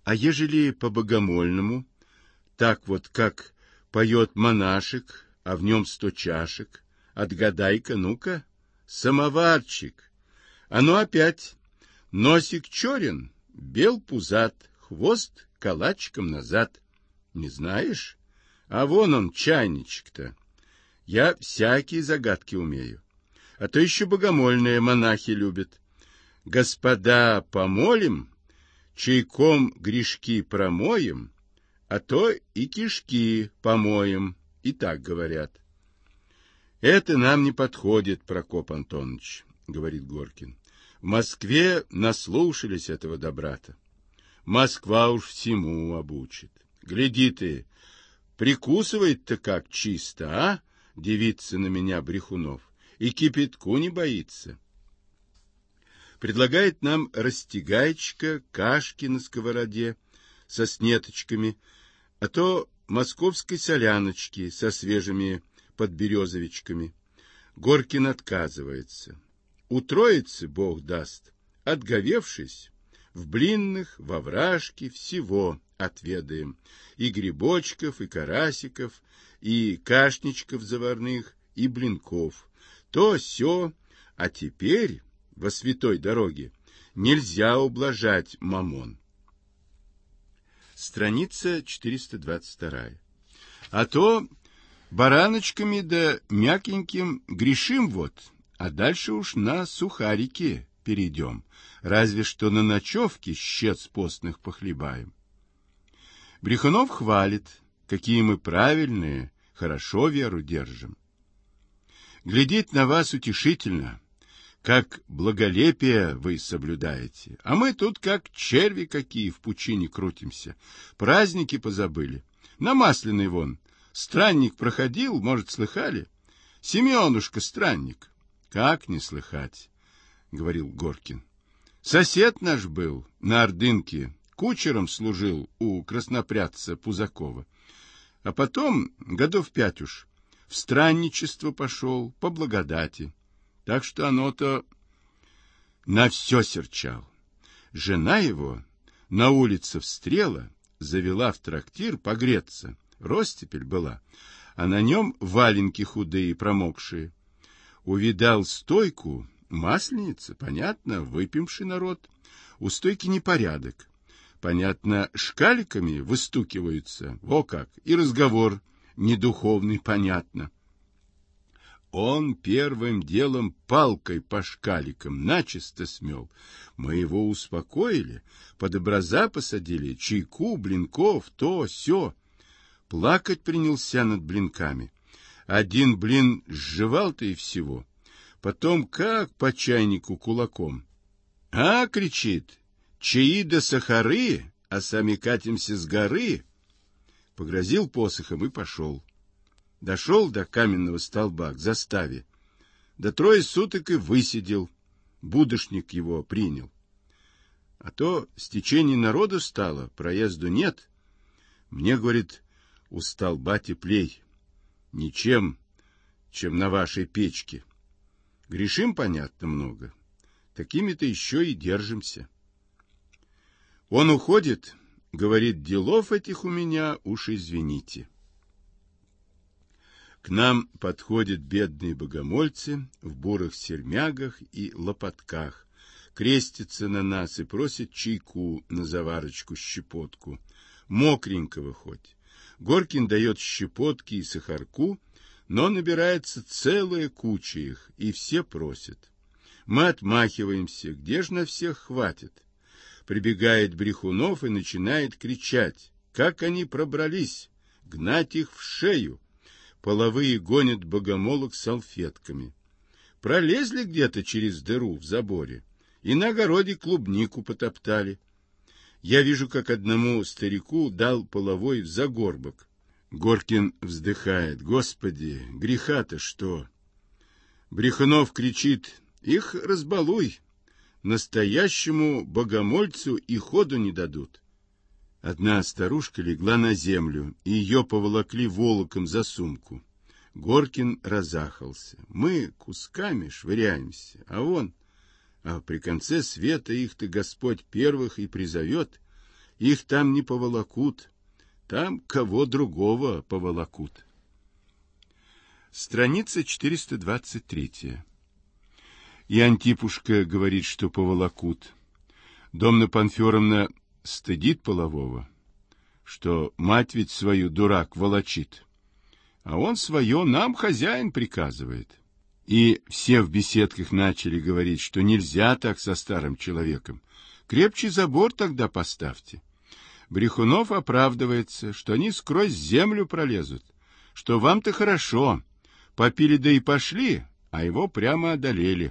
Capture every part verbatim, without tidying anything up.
А ежели по-богомольному, так вот, как поет монашек, а в нем сто чашек, отгадай-ка, ну-ка, самоварчик. А ну опять, носик черен, бел пузат, хвост калачиком назад. Не знаешь? А вон он, чайничек-то. Я всякие загадки умею. А то еще богомольные монахи любят. Господа, помолим, чайком грешки промоем, а то и кишки помоем, и так говорят. Это нам не подходит, Прокоп Антонович, говорит Горкин. В Москве наслушались этого добра-то. Москва уж всему обучит. Гляди ты, прикусывает-то как чисто, а? Девица на меня Брехунов. И кипятку не боится. Предлагает нам растягайчика, кашки на сковороде со снеточками, а то московской соляночки со свежими подберезовичками. Горкин отказывается. У троицы, Бог даст, отговевшись, в блинных, во вражке всего отведаем. И грибочков, и карасиков, и кашничков заварных, и блинков. То сё, а теперь во святой дороге нельзя ублажать мамон. Страница четыреста двадцать вторая. А то бараночками да мякеньким грешим вот, а дальше уж на сухарики перейдем, разве что на ночевке щец постных похлебаем. Брехунов хвалит, какие мы правильные, хорошо веру держим. Глядеть на вас утешительно, как благолепие вы соблюдаете, а мы тут как черви какие в пучине крутимся, праздники позабыли. На Масляной вон странник проходил, может, слыхали? Семенушка странник. Как не слыхать, говорил Горкин. Сосед наш был на Ордынке, кучером служил у краснопрядца Пузакова. А потом, годов пять уж, в странничество пошел по благодати. Так что оно-то на все серчал. Жена его на улице встрела, завела в трактир погреться. Ростепель была, а на нем валенки худые, промокшие. Увидал стойку, масленица, понятно, выпивший народ. У стойки непорядок. Понятно, шкаликами выстукиваются, во как, и разговор недуховный, понятно. Он первым делом палкой по шкаликам начисто смел. Мы его успокоили, под образа посадили, чайку, блинков, то, сё. Плакать принялся над блинками. Один блин сживал-то и всего. Потом как по чайнику кулаком. А, кричит, чаи да сахары, а сами катимся с горы. Погрозил посохом и пошел. Дошел до каменного столба к заставе. До трое суток и высидел. Будошник его принял. А то стечение народу стало, проезду нет. Мне, говорит, у столба теплей. Ничем, чем на вашей печке. Грешим, понятно, много. Такими-то еще и держимся. Он уходит, говорит, делов этих у меня, уж извините. К нам подходят бедные богомольцы в бурых сермягах и лопатках, крестятся на нас и просят чайку на заварочку-щепотку, мокренького хоть. Горкин дает щепотки и сахарку, но набирается целая куча их, и все просят. Мы отмахиваемся, где ж на всех хватит? Прибегает Брехунов и начинает кричать, как они пробрались, гнать их в шею. Половые гонят богомолок салфетками. Пролезли где-то через дыру в заборе и на огороде клубнику потоптали. Я вижу, как одному старику дал половой в загорбок. Горкин вздыхает. Господи, греха-то что? Брехунов кричит, их разбалуй. Настоящему богомольцу и ходу не дадут. Одна старушка легла на землю, и ее поволокли волоком за сумку. Горкин разахался. Мы кусками швыряемся, а он... А при конце света их-то Господь первых и призовет. Их там не поволокут, там кого другого поволокут. Страница четыреста двадцать три. И Антипушка говорит, что поволокут. Домна Панферовна стыдит полового, что мать ведь свою дурак волочит, а он свое нам хозяин приказывает. И все в беседках начали говорить, что нельзя так со старым человеком. Крепче забор тогда поставьте. Брехунов оправдывается, что они сквозь землю пролезут, что вам-то хорошо, попили да и пошли, а его прямо одолели.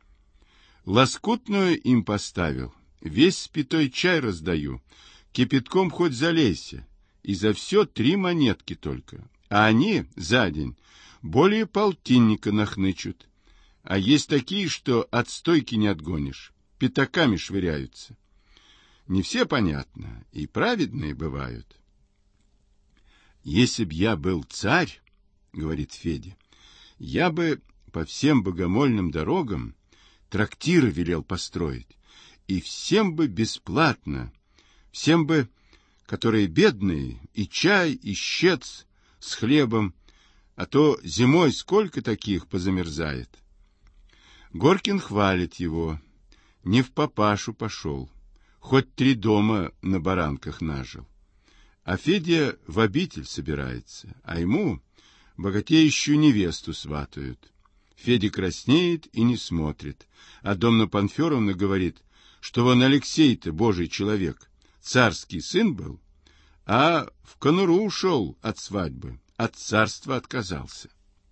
Лоскутную им поставил, весь спитой чай раздаю, кипятком хоть залейся, и за все три монетки только, а они за день более полтинника нахнычут, а есть такие, что от стойки не отгонишь, пятаками швыряются. Не все, понятно, и праведные бывают. Если б я был царь, говорит Федя, я бы по всем богомольным дорогам трактиры велел построить, и всем бы бесплатно, всем бы, которые бедные, и чай, и щец с хлебом, а то зимой сколько таких позамерзает. Горкин хвалит его, не в папашу пошел, хоть три дома на баранках нажил. А Федя в обитель собирается, а ему богатеющую невесту сватают. Федя краснеет и не смотрит, а Домна Панферовна говорит, что вон Алексей-то божий человек, царский сын был, а в конуру ушел от свадьбы, от царства отказался.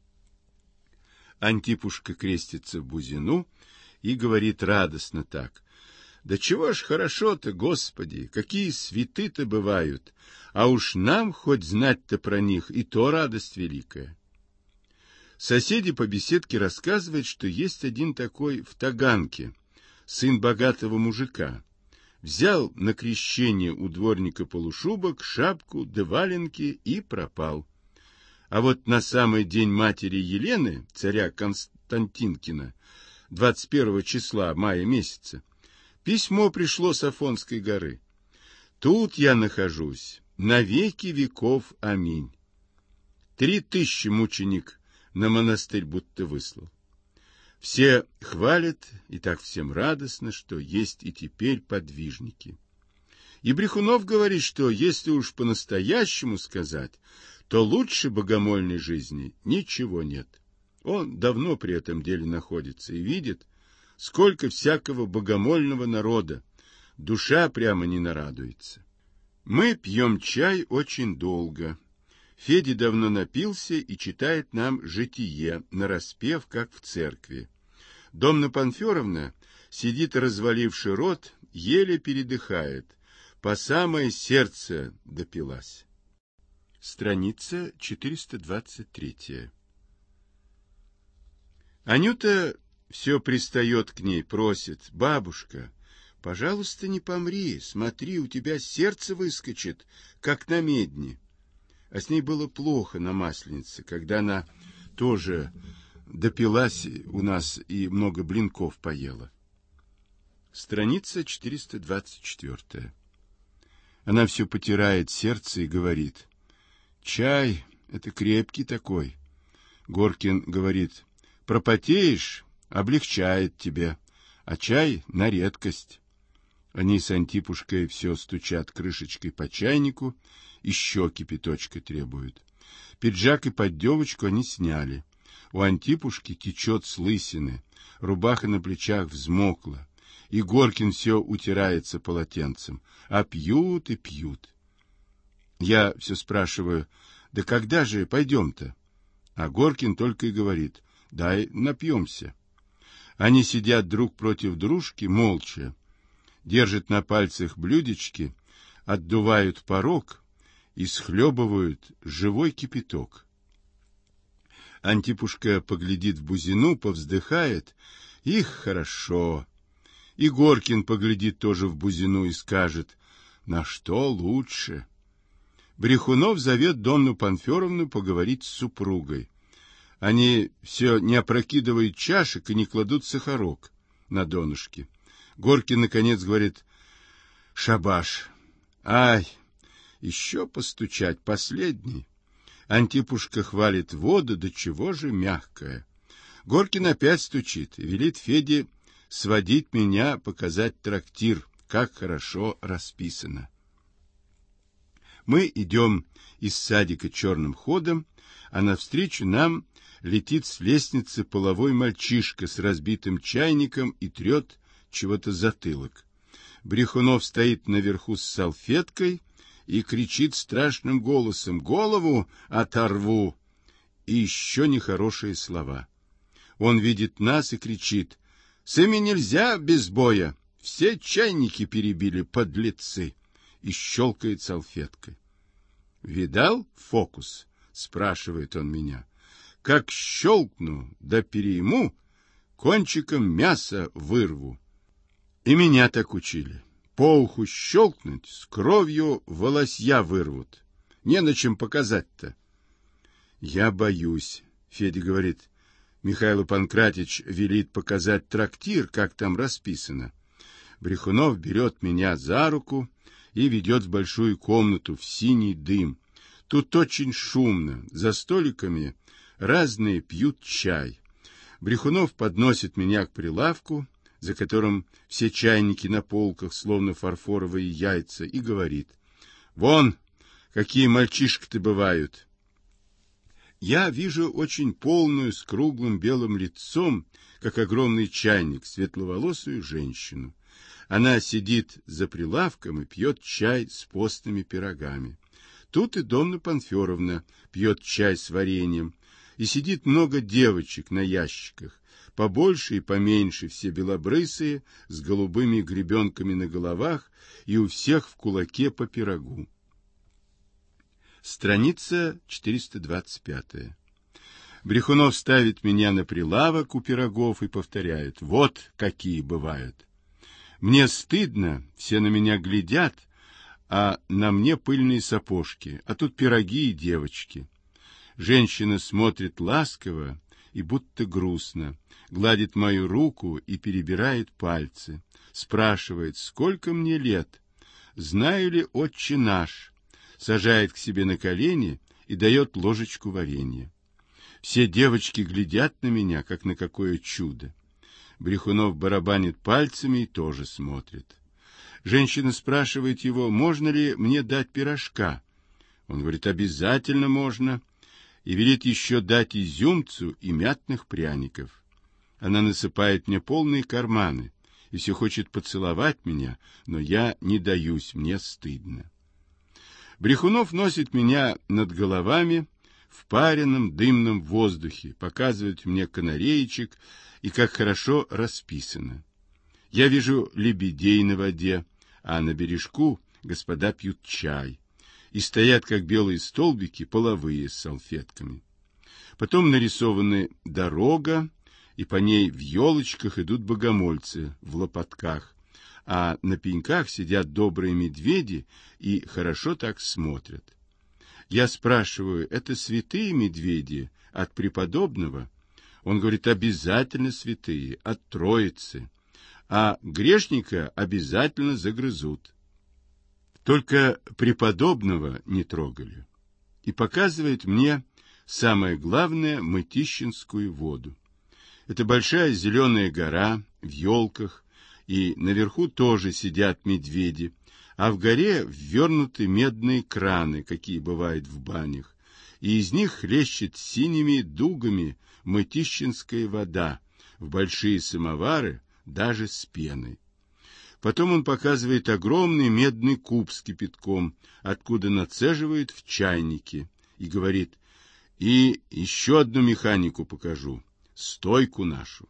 Антипушка крестится в бузину и говорит радостно так: да чего ж хорошо-то, Господи, какие святы-то бывают, а уж нам хоть знать-то про них, и то радость великая. Соседи по беседке рассказывают, что есть один такой в Таганке, сын богатого мужика. Взял на крещение у дворника полушубок, шапку да валенки и пропал. А вот на самый день матери Елены, царя Константинкина, двадцать первого числа мая месяца, письмо пришло с Афонской горы. Тут я нахожусь, на веки веков, аминь. Три тысячи мученик на монастырь будто выслал. Все хвалят, и так всем радостно, что есть и теперь подвижники. И Брехунов говорит, что если уж по-настоящему сказать, то лучше богомольной жизни ничего нет. Он давно при этом деле находится и видит, сколько всякого богомольного народа, душа прямо не нарадуется. Мы пьем чай очень долго. Федя давно напился и читает нам житие, нараспев, как в церкви. Домна Панферовна сидит, разваливши рот, еле передыхает, по самое сердце допилась. Страница четыреста двадцать три. Анюта все пристает к ней, просит: бабушка, пожалуйста, не помри, смотри, у тебя сердце выскочит, как на медне. А с ней было плохо на Масленице, когда она тоже допилась у нас и много блинков поела. Страница четыреста двадцать четыре. Она все потирает сердце и говорит: чай — это крепкий такой. Горкин говорит: пропотеешь, облегчает тебе, а чай на редкость. Они с Антипушкой все стучат крышечкой по чайнику и еще кипяточка требуют. Пиджак и поддевочку они сняли. У Антипушки течет с лысины, рубаха на плечах взмокла, и Горкин все утирается полотенцем, а пьют и пьют. Я все спрашиваю: да когда же пойдем-то? А Горкин только и говорит: дай напьемся. Они сидят друг против дружки, молча, держат на пальцах блюдечки, отдувают порог и схлебывают живой кипяток. Антипушка поглядит в бузину, повздыхает: их хорошо. И Горкин поглядит тоже в бузину и скажет: на что лучше. Брехунов зовет Домну Панферовну поговорить с супругой. Они все не опрокидывают чашек и не кладут сахарок на донышке. Горкин, наконец, говорит: шабаш, Ай, еще постучать, последний. Антипушка хвалит воду, до чего же мягкая. Горкин опять стучит и велит Феде сводить меня, показать трактир, как хорошо расписано. Мы идем из садика черным ходом, а навстречу нам летит с лестницы половой мальчишка с разбитым чайником и трет чего-то затылок. Брехунов стоит наверху с салфеткой и кричит страшным голосом: «Голову оторву!» И еще нехорошие слова. Он видит нас и кричит: «С ими нельзя без боя! Все чайники перебили, подлецы!» И щелкает салфеткой. «Видал фокус?» — спрашивает он меня. «Как щелкну, да перейму, кончиком мяса вырву». И меня так учили. По уху щелкнуть, с кровью волосья вырвут. Не на чем показать-то. Я боюсь. Федя говорит: Михаил Панкратич велит показать трактир, как там расписано. Брехунов берет меня за руку и ведет в большую комнату, в синий дым. Тут очень шумно, за столиками разные пьют чай. Брехунов подносит меня к прилавку, за которым все чайники на полках, словно фарфоровые яйца, и говорит: «Вон, какие мальчишки-то бывают!» Я вижу очень полную, с круглым белым лицом, как огромный чайник, светловолосую женщину. Она сидит за прилавком и пьет чай с постными пирогами. Тут и Донна Панферовна пьет чай с вареньем, и сидит много девочек на ящиках, побольше и поменьше, все белобрысые, с голубыми гребенками на головах, и у всех в кулаке по пирогу. Страница четыреста двадцать пятая. Брехунов ставит меня на прилавок у пирогов и повторяет: «Вот какие бывают». Мне стыдно, все на меня глядят, а на мне пыльные сапожки, а тут пироги и девочки. Женщина смотрит ласково и будто грустно, гладит мою руку и перебирает пальцы, спрашивает, сколько мне лет, знаю ли отче наш, сажает к себе на колени и дает ложечку варенья. Все девочки глядят на меня, как на какое чудо. Брехунов барабанит пальцами и тоже смотрит. Женщина спрашивает его, можно ли мне дать пирожка. Он говорит, обязательно можно, и велит еще дать изюмцу и мятных пряников. Она насыпает мне полные карманы и все хочет поцеловать меня, но я не даюсь, мне стыдно. Брехунов носит меня над головами в пареном дымном воздухе, показывает мне канареечек и как хорошо расписано. Я вижу лебедей на воде, а на бережку господа пьют чай, и стоят, как белые столбики, половые с салфетками. Потом нарисованы дорога, и по ней в елочках идут богомольцы в лопатках, а на пеньках сидят добрые медведи и хорошо так смотрят. Я спрашиваю, это святые медведи от преподобного? Он говорит, обязательно святые, от Троицы, а грешника обязательно загрызут. Только преподобного не трогали. И показывает мне самое главное Мытищинскую воду. Это большая зеленая гора в елках, и наверху тоже сидят медведи, а в горе ввернуты медные краны, какие бывают в банях, и из них хлещет синими дугами мытищинская вода в большие самовары, даже с пеной. Потом он показывает огромный медный куб с кипятком, откуда нацеживает в чайнике, и говорит, и еще одну механику покажу, стойку нашу.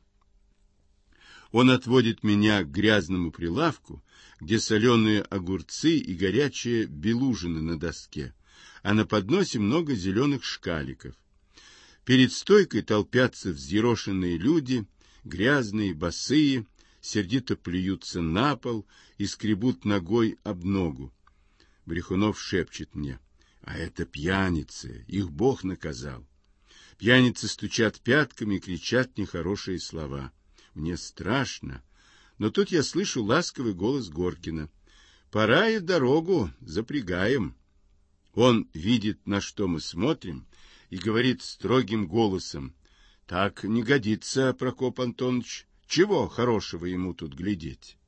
Он отводит меня к грязному прилавку, где соленые огурцы и горячие белужины на доске, а на подносе много зеленых шкаликов. Перед стойкой толпятся взъерошенные люди, грязные, босые, сердито плюются на пол и скребут ногой об ногу. Брехунов шепчет мне, а это пьяницы, их Бог наказал. Пьяницы стучат пятками и кричат нехорошие слова. Мне страшно, но тут я слышу ласковый голос Горкина. Пора и в дорогу, запрягаем. Он видит, на что мы смотрим, и говорит строгим голосом: так не годится, Прокоп Антонович, чего хорошего ему тут глядеть?